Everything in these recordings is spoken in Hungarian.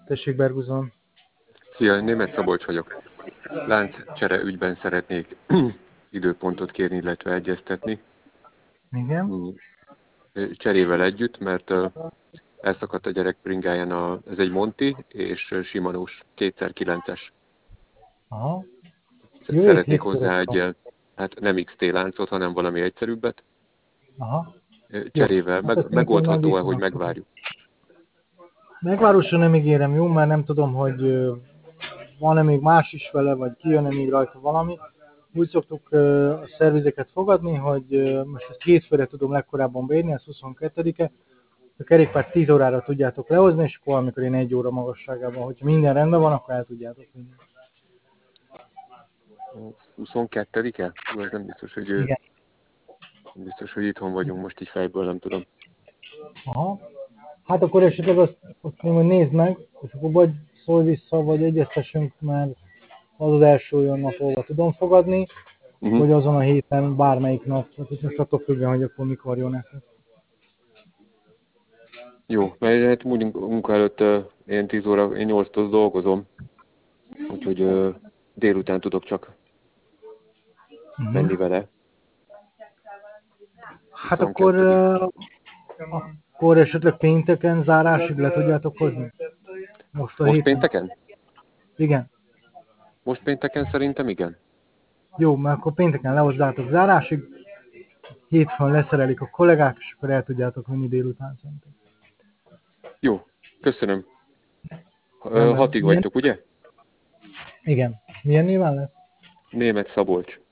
Tessék, Berguzon. Szia, Németh Szabolcs vagyok. Lánccsere ügyben szeretnék időpontot kérni, illetve egyeztetni. Igen. Cserével együtt, mert elszakadt a gyerek bringáján, ez egy Monti és Simanós, 2x9-es. Aha. Jó, Szeretnék 7 hozzá körös van. egy, hát nem XT láncot, hanem valami egyszerűbbet. Aha. Jó. Cserével. Hát ezt még Megoldható-e, hogy megígérem. megvárjuk? Megvárosra nem ígérem, jó, mert nem tudom, hogy van-e még más is vele, vagy kijön-e még rajta valami. Úgy szoktuk a szervizeket fogadni, hogy most ezt hétfőre tudom legkorábban beírni, ez 22-e. A kerékpárt 10 órára tudjátok lehozni, és akkor amikor én 1 óra magasságában, hogyha minden rendben van, akkor el tudjátok vinni. 22-e? Ez nem biztos, Igen. hogy itthon vagyunk, most így fejből nem tudom. Aha. Hát akkor esetleg azt mondom, hogy nézd meg, és akkor vagy szólj vissza, vagy egyeztessünk, mert az első olyan nap, ahol tudom fogadni, vagy azon a héten bármelyik nap, tehát itt most attól függően, hogy akkor mikor jön neked. Jó, mert hát munka előtt én 10 óra, én 8-tól dolgozom, úgyhogy délután tudok csak menni vele. Hát akkor esetleg pénteken zárásig le tudjátok hozni? Most a Most héten. pénteken? Igen. Most pénteken szerintem igen. Jó, mert akkor pénteken lehozzátok zárásig, hétfőn leszerelik a kollégák, és akkor el tudjátok vinni délután szerintem. Jó, köszönöm. Rendben. 6-ig vagytok, ugye? Igen. Milyen néven lesz? Németh Szabolcs.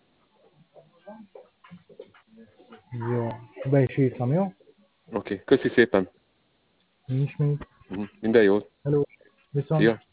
Jó. Be is írtam, jó? Oké, köszi szépen. Nincs még. Minden jót. Hello. Viszont. Szia.